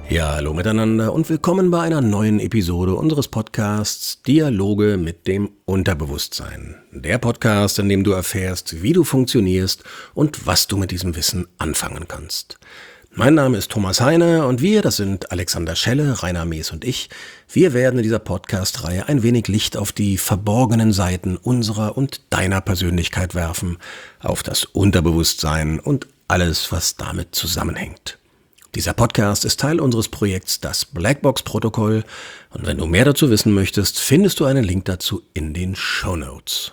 Ja, hallo miteinander und willkommen bei einer neuen Episode unseres Podcasts Dialoge mit dem Unterbewusstsein. Der Podcast, in dem du erfährst, wie du funktionierst und was du mit diesem Wissen anfangen kannst. Mein Name ist Thomas Heine und wir, das sind Alexander Schelle, Rainer Mees und ich, wir werden in dieser Podcast-Reihe ein wenig Licht auf die verborgenen Seiten unserer und deiner Persönlichkeit werfen, auf das Unterbewusstsein und alles, was damit zusammenhängt. Dieser Podcast ist Teil unseres Projekts Das Blackbox-Protokoll und wenn du mehr dazu wissen möchtest, findest du einen Link dazu in den Shownotes.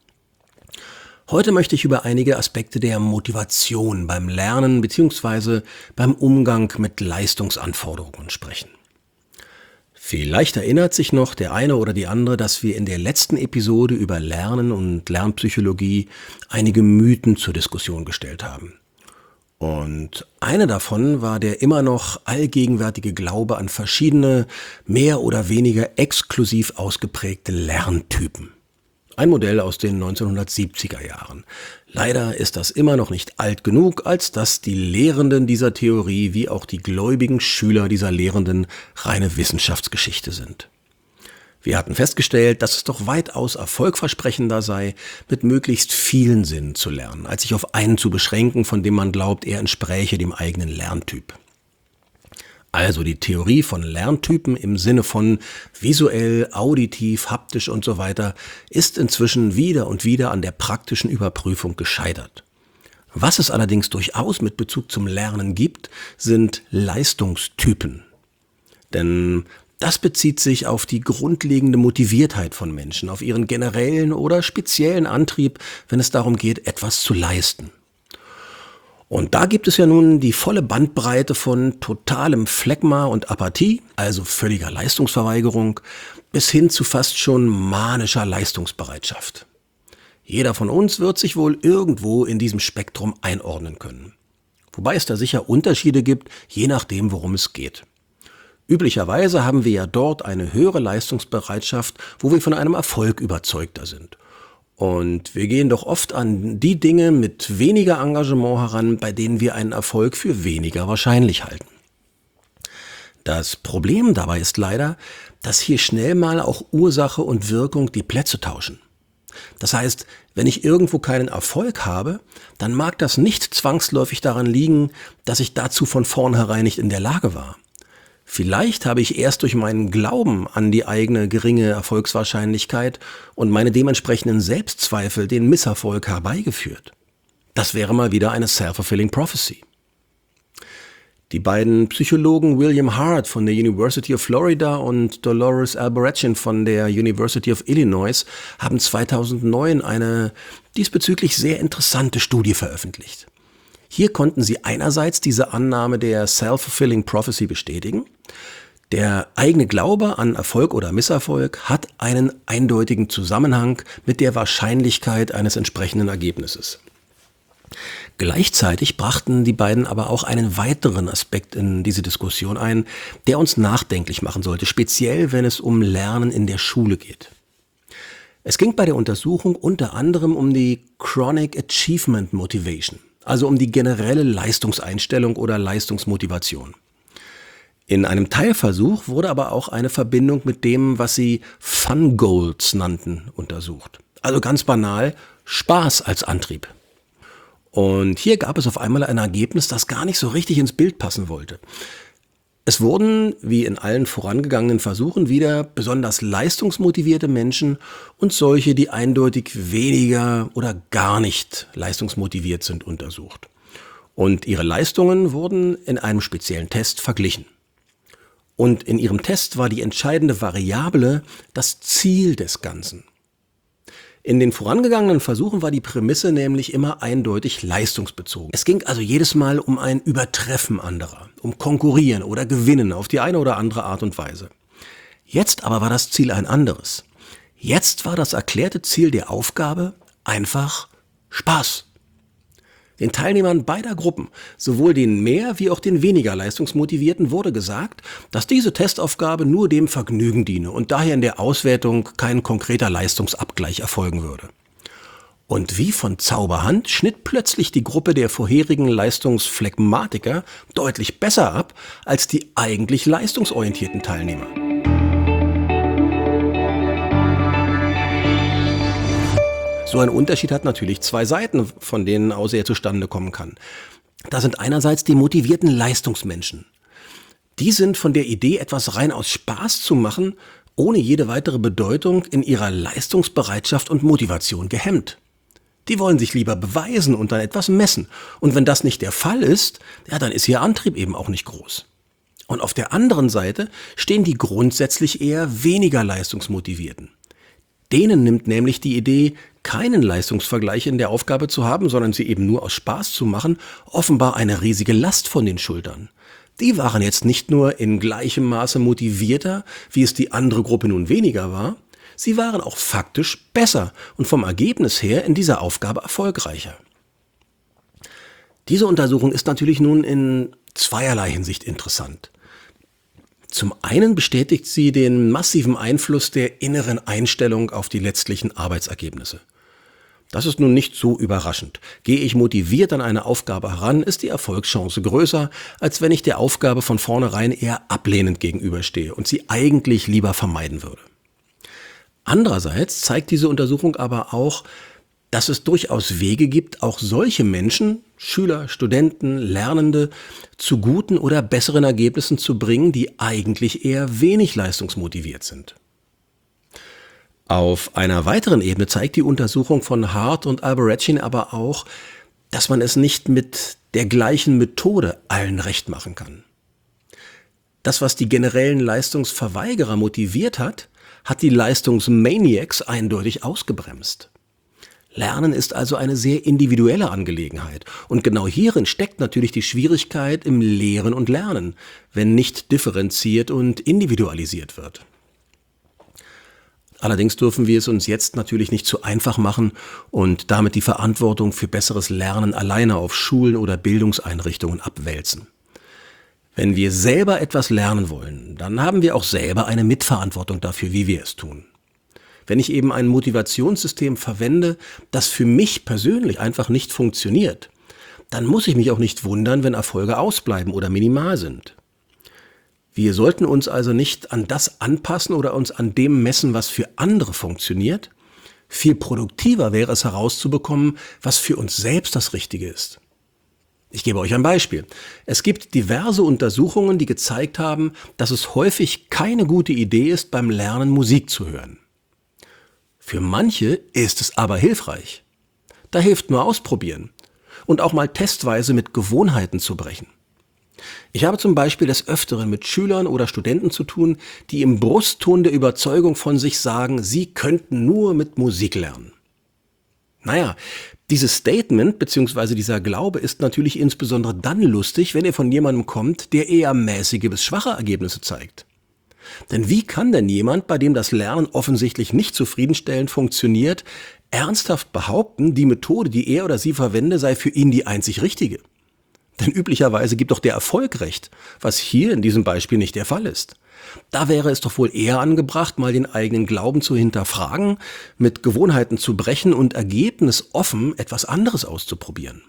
Heute möchte ich über einige Aspekte der Motivation beim Lernen bzw. beim Umgang mit Leistungsanforderungen sprechen. Vielleicht erinnert sich noch der eine oder die andere, dass wir in der letzten Episode über Lernen und Lernpsychologie einige Mythen zur Diskussion gestellt haben. Und eine davon war der immer noch allgegenwärtige Glaube an verschiedene, mehr oder weniger exklusiv ausgeprägte Lerntypen. Ein Modell aus den 1970er Jahren. Leider ist das immer noch nicht alt genug, als dass die Lehrenden dieser Theorie wie auch die gläubigen Schüler dieser Lehrenden reine Wissenschaftsgeschichte sind. Wir hatten festgestellt, dass es doch weitaus erfolgversprechender sei, mit möglichst vielen Sinnen zu lernen, als sich auf einen zu beschränken, von dem man glaubt, er entspräche dem eigenen Lerntyp. Also die Theorie von Lerntypen im Sinne von visuell, auditiv, haptisch und so weiter ist inzwischen wieder und wieder an der praktischen Überprüfung gescheitert. Was es allerdings durchaus mit Bezug zum Lernen gibt, sind Leistungstypen. Denn das bezieht sich auf die grundlegende Motiviertheit von Menschen, auf ihren generellen oder speziellen Antrieb, wenn es darum geht, etwas zu leisten. Und da gibt es ja nun die volle Bandbreite von totalem Phlegma und Apathie, also völliger Leistungsverweigerung, bis hin zu fast schon manischer Leistungsbereitschaft. Jeder von uns wird sich wohl irgendwo in diesem Spektrum einordnen können. Wobei es da sicher Unterschiede gibt, je nachdem, worum es geht. Üblicherweise haben wir ja dort eine höhere Leistungsbereitschaft, wo wir von einem Erfolg überzeugter sind. Und wir gehen doch oft an die Dinge mit weniger Engagement heran, bei denen wir einen Erfolg für weniger wahrscheinlich halten. Das Problem dabei ist leider, dass hier schnell mal auch Ursache und Wirkung die Plätze tauschen. Das heißt, wenn ich irgendwo keinen Erfolg habe, dann mag das nicht zwangsläufig daran liegen, dass ich dazu von vornherein nicht in der Lage war. Vielleicht habe ich erst durch meinen Glauben an die eigene geringe Erfolgswahrscheinlichkeit und meine dementsprechenden Selbstzweifel den Misserfolg herbeigeführt. Das wäre mal wieder eine self-fulfilling prophecy. Die beiden Psychologen William Hart von der University of Florida und Dolores Albarracin von der University of Illinois haben 2009 eine diesbezüglich sehr interessante Studie veröffentlicht. Hier konnten sie einerseits diese Annahme der self-fulfilling prophecy bestätigen. Der eigene Glaube an Erfolg oder Misserfolg hat einen eindeutigen Zusammenhang mit der Wahrscheinlichkeit eines entsprechenden Ergebnisses. Gleichzeitig brachten die beiden aber auch einen weiteren Aspekt in diese Diskussion ein, der uns nachdenklich machen sollte, speziell wenn es um Lernen in der Schule geht. Es ging bei der Untersuchung unter anderem um die Chronic Achievement Motivation. Also um die generelle Leistungseinstellung oder Leistungsmotivation. In einem Teilversuch wurde aber auch eine Verbindung mit dem, was sie Fun Goals nannten, untersucht. Also ganz banal, Spaß als Antrieb. Und hier gab es auf einmal ein Ergebnis, das gar nicht so richtig ins Bild passen wollte. Es wurden, wie in allen vorangegangenen Versuchen, wieder besonders leistungsmotivierte Menschen und solche, die eindeutig weniger oder gar nicht leistungsmotiviert sind, untersucht. Und ihre Leistungen wurden in einem speziellen Test verglichen. Und in ihrem Test war die entscheidende Variable das Ziel des Ganzen. In den vorangegangenen Versuchen war die Prämisse nämlich immer eindeutig leistungsbezogen. Es ging also jedes Mal um ein Übertreffen anderer, um Konkurrieren oder Gewinnen auf die eine oder andere Art und Weise. Jetzt aber war das Ziel ein anderes. Jetzt war das erklärte Ziel der Aufgabe einfach Spaß. Den Teilnehmern beider Gruppen, sowohl den mehr wie auch den weniger Leistungsmotivierten, wurde gesagt, dass diese Testaufgabe nur dem Vergnügen diene und daher in der Auswertung kein konkreter Leistungsabgleich erfolgen würde. Und wie von Zauberhand schnitt plötzlich die Gruppe der vorherigen Leistungsphlegmatiker deutlich besser ab als die eigentlich leistungsorientierten Teilnehmer. So ein Unterschied hat natürlich zwei Seiten, von denen aus er zustande kommen kann. Da sind einerseits die motivierten Leistungsmenschen. Die sind von der Idee, etwas rein aus Spaß zu machen, ohne jede weitere Bedeutung in ihrer Leistungsbereitschaft und Motivation gehemmt. Die wollen sich lieber beweisen und dann etwas messen. Und wenn das nicht der Fall ist, ja, dann ist ihr Antrieb eben auch nicht groß. Und auf der anderen Seite stehen die grundsätzlich eher weniger Leistungsmotivierten. Denen nimmt nämlich die Idee, keinen Leistungsvergleich in der Aufgabe zu haben, sondern sie eben nur aus Spaß zu machen, offenbar eine riesige Last von den Schultern. Die waren jetzt nicht nur in gleichem Maße motivierter, wie es die andere Gruppe nun weniger war, sie waren auch faktisch besser und vom Ergebnis her in dieser Aufgabe erfolgreicher. Diese Untersuchung ist natürlich nun in zweierlei Hinsicht interessant. Zum einen bestätigt sie den massiven Einfluss der inneren Einstellung auf die letztlichen Arbeitsergebnisse. Das ist nun nicht so überraschend. Gehe ich motiviert an eine Aufgabe heran, ist die Erfolgschance größer, als wenn ich der Aufgabe von vornherein eher ablehnend gegenüberstehe und sie eigentlich lieber vermeiden würde. Andererseits zeigt diese Untersuchung aber auch, dass es durchaus Wege gibt, auch solche Menschen, Schüler, Studenten, Lernende, zu guten oder besseren Ergebnissen zu bringen, die eigentlich eher wenig leistungsmotiviert sind. Auf einer weiteren Ebene zeigt die Untersuchung von Hart und Alboretschin aber auch, dass man es nicht mit der gleichen Methode allen recht machen kann. Das, was die generellen Leistungsverweigerer motiviert hat, hat die Leistungsmaniacs eindeutig ausgebremst. Lernen ist also eine sehr individuelle Angelegenheit. Und genau hierin steckt natürlich die Schwierigkeit im Lehren und Lernen, wenn nicht differenziert und individualisiert wird. Allerdings dürfen wir es uns jetzt natürlich nicht zu einfach machen und damit die Verantwortung für besseres Lernen alleine auf Schulen oder Bildungseinrichtungen abwälzen. Wenn wir selber etwas lernen wollen, dann haben wir auch selber eine Mitverantwortung dafür, wie wir es tun. Wenn ich eben ein Motivationssystem verwende, das für mich persönlich einfach nicht funktioniert, dann muss ich mich auch nicht wundern, wenn Erfolge ausbleiben oder minimal sind. Wir sollten uns also nicht an das anpassen oder uns an dem messen, was für andere funktioniert. Viel produktiver wäre es herauszubekommen, was für uns selbst das Richtige ist. Ich gebe euch ein Beispiel. Es gibt diverse Untersuchungen, die gezeigt haben, dass es häufig keine gute Idee ist, beim Lernen Musik zu hören. Für manche ist es aber hilfreich. Da hilft nur ausprobieren und auch mal testweise mit Gewohnheiten zu brechen. Ich habe zum Beispiel des Öfteren mit Schülern oder Studenten zu tun, die im Brustton der Überzeugung von sich sagen, sie könnten nur mit Musik lernen. Naja, dieses Statement bzw. dieser Glaube ist natürlich insbesondere dann lustig, wenn er von jemandem kommt, der eher mäßige bis schwache Ergebnisse zeigt. Denn wie kann denn jemand, bei dem das Lernen offensichtlich nicht zufriedenstellend funktioniert, ernsthaft behaupten, die Methode, die er oder sie verwende, sei für ihn die einzig richtige? Denn üblicherweise gibt doch der Erfolg recht, was hier in diesem Beispiel nicht der Fall ist. Da wäre es doch wohl eher angebracht, mal den eigenen Glauben zu hinterfragen, mit Gewohnheiten zu brechen und ergebnisoffen etwas anderes auszuprobieren.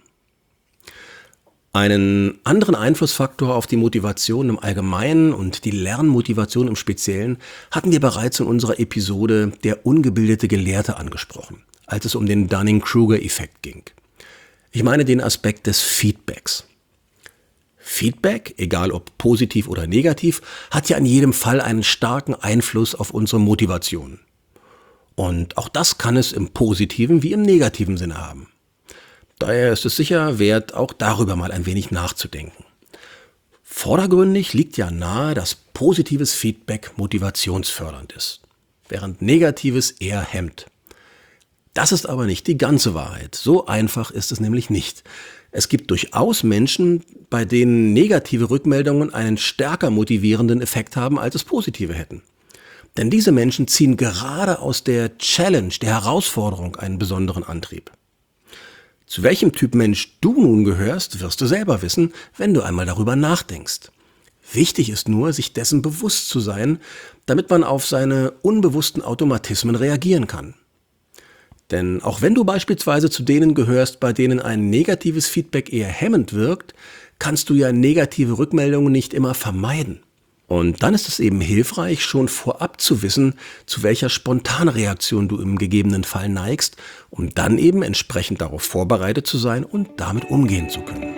Einen anderen Einflussfaktor auf die Motivation im Allgemeinen und die Lernmotivation im Speziellen hatten wir bereits in unserer Episode Der ungebildete Gelehrte angesprochen, als es um den Dunning-Kruger-Effekt ging. Ich meine den Aspekt des Feedbacks. Feedback, egal ob positiv oder negativ, hat ja in jedem Fall einen starken Einfluss auf unsere Motivation. Und auch das kann es im positiven wie im negativen Sinne haben. Daher ist es sicher wert, auch darüber mal ein wenig nachzudenken. Vordergründig liegt ja nahe, dass positives Feedback motivationsfördernd ist, während negatives eher hemmt. Das ist aber nicht die ganze Wahrheit. So einfach ist es nämlich nicht. Es gibt durchaus Menschen, bei denen negative Rückmeldungen einen stärker motivierenden Effekt haben, als es positive hätten. Denn diese Menschen ziehen gerade aus der Challenge, der Herausforderung, einen besonderen Antrieb. Zu welchem Typ Mensch du nun gehörst, wirst du selber wissen, wenn du einmal darüber nachdenkst. Wichtig ist nur, sich dessen bewusst zu sein, damit man auf seine unbewussten Automatismen reagieren kann. Denn auch wenn du beispielsweise zu denen gehörst, bei denen ein negatives Feedback eher hemmend wirkt, kannst du ja negative Rückmeldungen nicht immer vermeiden. Und dann ist es eben hilfreich, schon vorab zu wissen, zu welcher spontanen Reaktion du im gegebenen Fall neigst, um dann eben entsprechend darauf vorbereitet zu sein und damit umgehen zu können.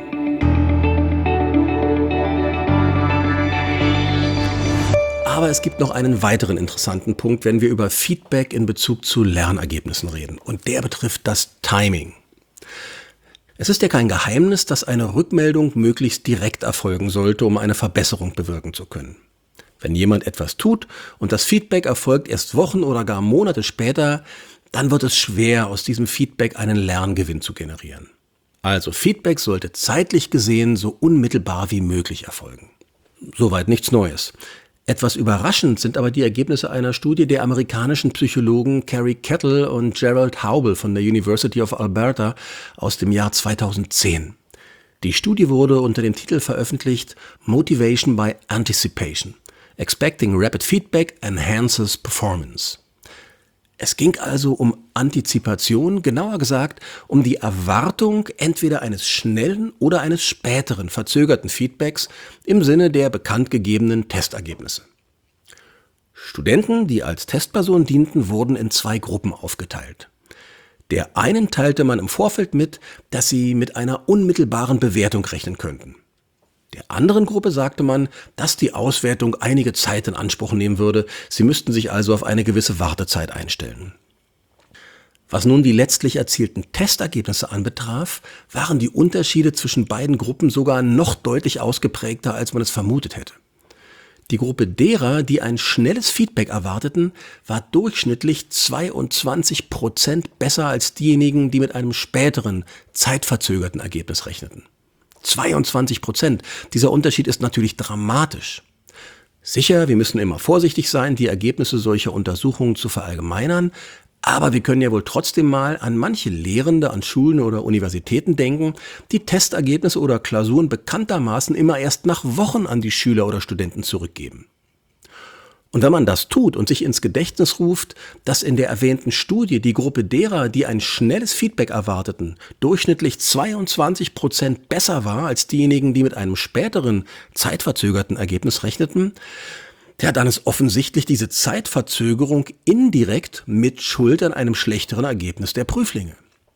Aber es gibt noch einen weiteren interessanten Punkt, wenn wir über Feedback in Bezug zu Lernergebnissen reden. Und der betrifft das Timing. Es ist ja kein Geheimnis, dass eine Rückmeldung möglichst direkt erfolgen sollte, um eine Verbesserung bewirken zu können. Wenn jemand etwas tut und das Feedback erfolgt erst Wochen oder gar Monate später, dann wird es schwer, aus diesem Feedback einen Lerngewinn zu generieren. Also Feedback sollte zeitlich gesehen so unmittelbar wie möglich erfolgen. Soweit nichts Neues. Etwas überraschend sind aber die Ergebnisse einer Studie der amerikanischen Psychologen Carrie Kettle und Gerald Haubel von der University of Alberta aus dem Jahr 2010. Die Studie wurde unter dem Titel veröffentlicht Motivation by Anticipation. Expecting rapid feedback enhances performance. Es ging also um Antizipation, genauer gesagt um die Erwartung entweder eines schnellen oder eines späteren verzögerten Feedbacks im Sinne der bekannt gegebenen Testergebnisse. Studenten, die als Testperson dienten, wurden in 2 Gruppen aufgeteilt. Der einen teilte man im Vorfeld mit, dass sie mit einer unmittelbaren Bewertung rechnen könnten. Der anderen Gruppe sagte man, dass die Auswertung einige Zeit in Anspruch nehmen würde, sie müssten sich also auf eine gewisse Wartezeit einstellen. Was nun die letztlich erzielten Testergebnisse anbetraf, waren die Unterschiede zwischen beiden Gruppen sogar noch deutlich ausgeprägter, als man es vermutet hätte. Die Gruppe derer, die ein schnelles Feedback erwarteten, war durchschnittlich 22% besser als diejenigen, die mit einem späteren, zeitverzögerten Ergebnis rechneten. 22%. Dieser Unterschied ist natürlich dramatisch. Sicher, wir müssen immer vorsichtig sein, die Ergebnisse solcher Untersuchungen zu verallgemeinern, aber wir können ja wohl trotzdem mal an manche Lehrende an Schulen oder Universitäten denken, die Testergebnisse oder Klausuren bekanntermaßen immer erst nach Wochen an die Schüler oder Studenten zurückgeben. Und wenn man das tut und sich ins Gedächtnis ruft, dass in der erwähnten Studie die Gruppe derer, die ein schnelles Feedback erwarteten, durchschnittlich 22% besser war als diejenigen, die mit einem späteren, zeitverzögerten Ergebnis rechneten, ja, dann ist offensichtlich diese Zeitverzögerung indirekt mit Schuld an einem schlechteren Ergebnis der Prüflinge.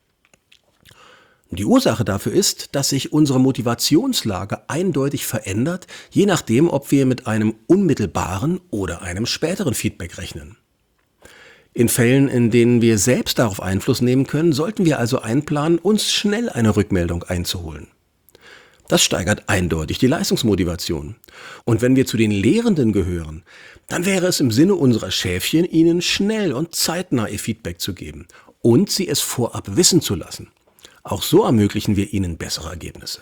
Die Ursache dafür ist, dass sich unsere Motivationslage eindeutig verändert, je nachdem, ob wir mit einem unmittelbaren oder einem späteren Feedback rechnen. In Fällen, in denen wir selbst darauf Einfluss nehmen können, sollten wir also einplanen, uns schnell eine Rückmeldung einzuholen. Das steigert eindeutig die Leistungsmotivation. Und wenn wir zu den Lehrenden gehören, dann wäre es im Sinne unserer Schäfchen, ihnen schnell und zeitnah ihr Feedback zu geben und sie es vorab wissen zu lassen. Auch so ermöglichen wir ihnen bessere Ergebnisse.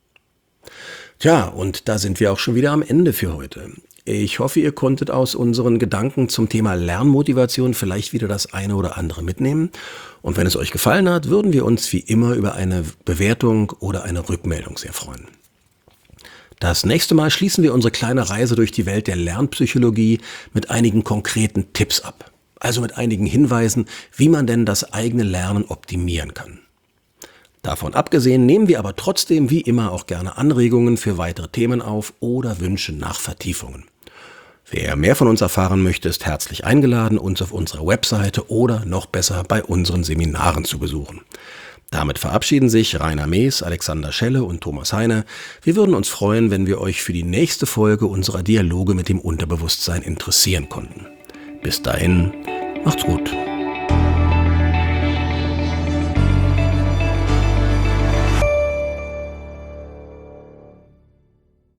Tja, und da sind wir auch schon wieder am Ende für heute. Ich hoffe, ihr konntet aus unseren Gedanken zum Thema Lernmotivation vielleicht wieder das eine oder andere mitnehmen. Und wenn es euch gefallen hat, würden wir uns wie immer über eine Bewertung oder eine Rückmeldung sehr freuen. Das nächste Mal schließen wir unsere kleine Reise durch die Welt der Lernpsychologie mit einigen konkreten Tipps ab. Also mit einigen Hinweisen, wie man denn das eigene Lernen optimieren kann. Davon abgesehen nehmen wir aber trotzdem wie immer auch gerne Anregungen für weitere Themen auf oder Wünsche nach Vertiefungen. Wer mehr von uns erfahren möchte, ist herzlich eingeladen, uns auf unserer Webseite oder noch besser bei unseren Seminaren zu besuchen. Damit verabschieden sich Rainer Mees, Alexander Schelle und Thomas Heine. Wir würden uns freuen, wenn wir euch für die nächste Folge unserer Dialoge mit dem Unterbewusstsein interessieren konnten. Bis dahin, macht's gut.